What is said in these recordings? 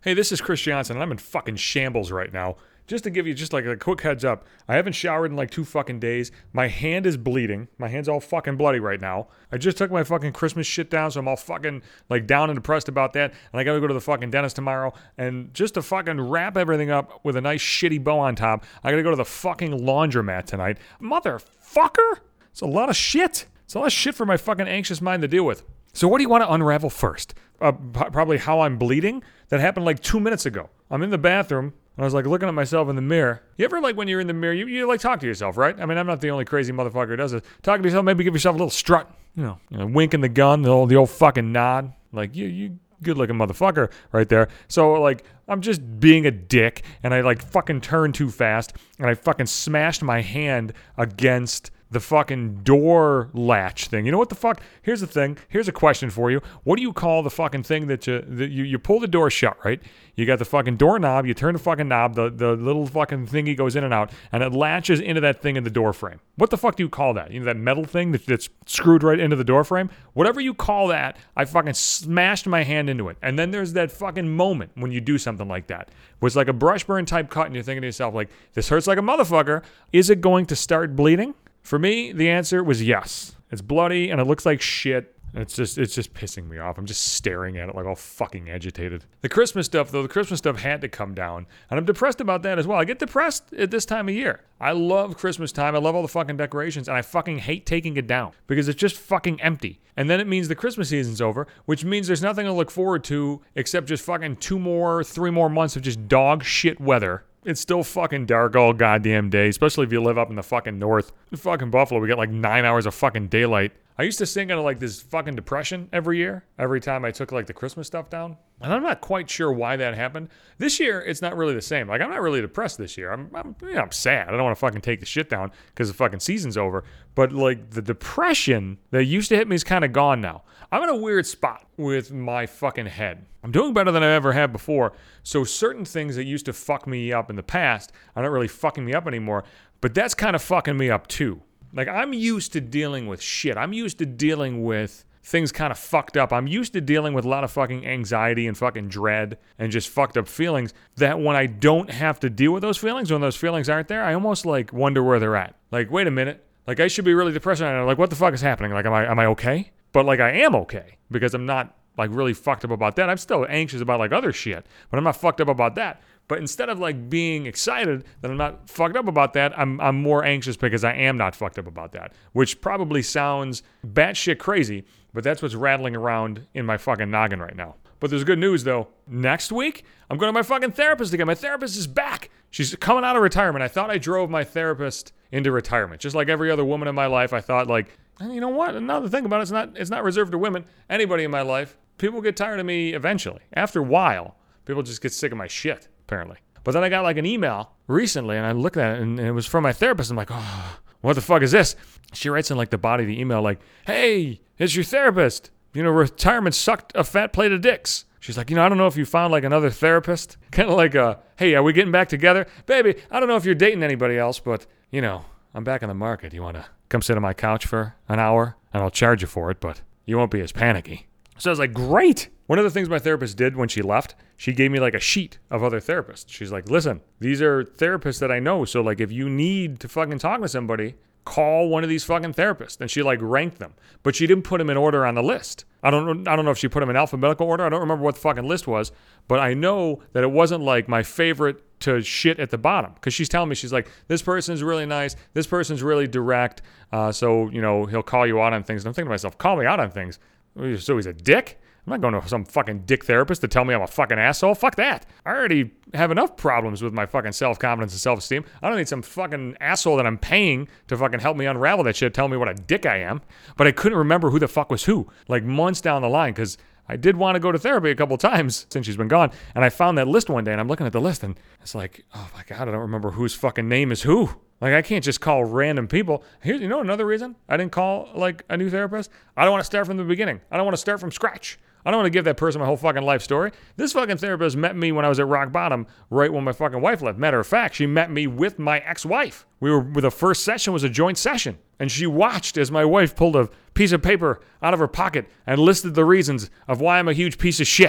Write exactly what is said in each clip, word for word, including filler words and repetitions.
Hey, this is Chris Johnson, and I'm in fucking shambles right now. Just to give you just like a quick heads up, I haven't showered in like two fucking days. My hand is bleeding. My hand's all fucking bloody right now. I just took my fucking Christmas shit down, so I'm all fucking like down and depressed about that. And I gotta go to the fucking dentist tomorrow. And just to fucking wrap everything up with a nice shitty bow on top, I gotta go to the fucking laundromat tonight. Motherfucker! It's a lot of shit. It's a lot of shit for my fucking anxious mind to deal with. So what do you want to unravel first? Uh, p- probably how I'm bleeding? That happened like two minutes ago. I'm in the bathroom, and I was like looking at myself in the mirror. You ever like when you're in the mirror, you, you like talk to yourself, right? I mean, I'm not the only crazy motherfucker who does it. Talk to yourself, maybe give yourself a little strut. You know, you know winking the gun, the old, the old fucking nod. Like, you, you good looking motherfucker right there. So like, I'm just being a dick, and I like fucking turned too fast, and I fucking smashed my hand against the fucking door latch thing. You know what the fuck? Here's the thing. Here's a question for you. What do you call the fucking thing that you that you, you pull the door shut, right? You got the fucking doorknob. You turn the fucking knob. The, the little fucking thingy goes in and out, and it latches into that thing in the door frame. What the fuck do you call that? You know, that metal thing that, that's screwed right into the door frame? Whatever you call that, I fucking smashed my hand into it. And then there's that fucking moment when you do something like that, where it's like a brush burn type cut, and you're thinking to yourself, like, this hurts like a motherfucker. Is it going to start bleeding? For me, the answer was yes. It's bloody and it looks like shit. It's just it's just pissing me off. I'm just staring at it like all fucking agitated. The Christmas stuff, though, the Christmas stuff had to come down. And I'm depressed about that as well. I get depressed at this time of year. I love Christmas time. I love all the fucking decorations. And I fucking hate taking it down because it's just fucking empty. And then it means the Christmas season's over, which means there's nothing to look forward to except just fucking two more, three more months of just dog shit weather. It's still fucking dark all goddamn day, especially if you live up in the fucking north. In fucking Buffalo, we get like nine hours of fucking daylight. I used to sink into like this fucking depression every year, every time I took like the Christmas stuff down. And I'm not quite sure why that happened. This year, it's not really the same. Like, I'm not really depressed this year. I'm, I'm, you know, I'm sad. I don't want to fucking take the shit down because the fucking season's over. But like the depression that used to hit me is kind of gone now. I'm in a weird spot with my fucking head. I'm doing better than I ever have before. So certain things that used to fuck me up in the past are not really fucking me up anymore. But that's kind of fucking me up too. Like, I'm used to dealing with shit. I'm used to dealing with things kind of fucked up. I'm used to dealing with a lot of fucking anxiety and fucking dread and just fucked up feelings that when I don't have to deal with those feelings, when those feelings aren't there, I almost like wonder where they're at. Like, wait a minute. Like, I should be really depressed right now. Like, what the fuck is happening? Like, am I am I okay? But like, I am okay because I'm not like really fucked up about that. I'm still anxious about like other shit, but I'm not fucked up about that. But instead of like being excited that I'm not fucked up about that, I'm I'm more anxious because I am not fucked up about that, which probably sounds batshit crazy, but that's what's rattling around in my fucking noggin right now. But there's good news though. Next week, I'm going to my fucking therapist again. My therapist is back. She's coming out of retirement. I thought I drove my therapist into retirement. Just like every other woman in my life, I thought like, you know what? Another thing about it, it's not it's not reserved to women. Anybody in my life, people get tired of me eventually. After a while, people just get sick of my shit, apparently. But then I got like an email recently, and I looked at it, and it was from my therapist. I'm like, oh, what the fuck is this? She writes in like the body of the email like, hey, it's your therapist. You know, retirement sucked a fat plate of dicks. She's like, you know, I don't know if you found like another therapist. Kind of like, uh, hey, are we getting back together? Baby, I don't know if you're dating anybody else, but, you know, I'm back on the market. You want to come sit on my couch for an hour? And I'll charge you for it, but you won't be as panicky. So I was like, great. One of the things my therapist did when she left, she gave me like a sheet of other therapists. She's like, listen, these are therapists that I know. So like, if you need to fucking talk to somebody, call one of these fucking therapists. And she like ranked them, but she didn't put them in order on the list. I don't I don't know if she put them in alphabetical order. I don't remember what the fucking list was, but I know that it wasn't like my favorite to shit at the bottom, because she's telling me, she's like, this person's really nice, this person's really direct, uh, so, you know, he'll call you out on things. And I'm thinking to myself, call me out on things? So he's a dick? I'm not going to some fucking dick therapist to tell me I'm a fucking asshole. Fuck that. I already have enough problems with my fucking self-confidence and self-esteem. I don't need some fucking asshole that I'm paying to fucking help me unravel that shit, tell me what a dick I am. But I couldn't remember who the fuck was who, like months down the line, because I did want to go to therapy a couple times since she's been gone. And I found that list one day, and I'm looking at the list, and it's like, oh my God, I don't remember whose fucking name is who. Like, I can't just call random people. Here's, you know, another reason I didn't call, like, a new therapist? I don't want to start from the beginning. I don't want to start from scratch. I don't want to give that person my whole fucking life story. This fucking therapist met me when I was at rock bottom, right when my fucking wife left. Matter of fact, she met me with my ex-wife. We were, the first session was a joint session. And she watched as my wife pulled a piece of paper out of her pocket and listed the reasons of why I'm a huge piece of shit.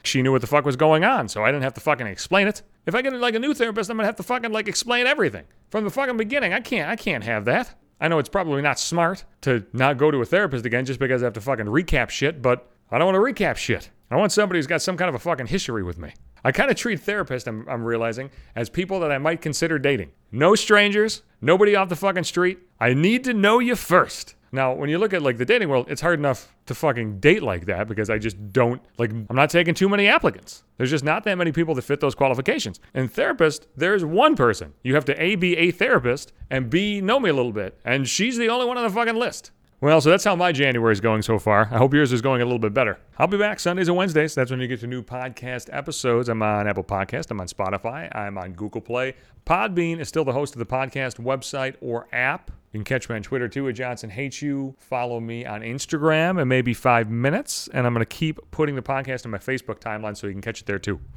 she knew what the fuck was going on, so I didn't have to fucking explain it. If I get like a new therapist, I'm gonna have to fucking like explain everything from the fucking beginning. I can't, I can't have that. I know it's probably not smart to not go to a therapist again just because I have to fucking recap shit, but I don't want to recap shit. I want somebody who's got some kind of a fucking history with me. I kind of treat therapists, I'm, I'm realizing, as people that I might consider dating. No strangers, nobody off the fucking street. I need to know you first. Now, when you look at like the dating world, it's hard enough to fucking date like that because I just don't, like, I'm not taking too many applicants. There's just not that many people that fit those qualifications. And therapist, there's one person. You have to A, be a therapist, and B, know me a little bit. And she's the only one on the fucking list. Well, so that's how my January is going so far. I hope yours is going a little bit better. I'll be back Sundays and Wednesdays. That's when you get to new podcast episodes. I'm on Apple Podcast. I'm on Spotify. I'm on Google Play. Podbean is still the host of the podcast website or app. You can catch me on Twitter, too, at Johnson Hates You. Follow me on Instagram in maybe five minutes. And I'm going to keep putting the podcast on my Facebook timeline so you can catch it there, too.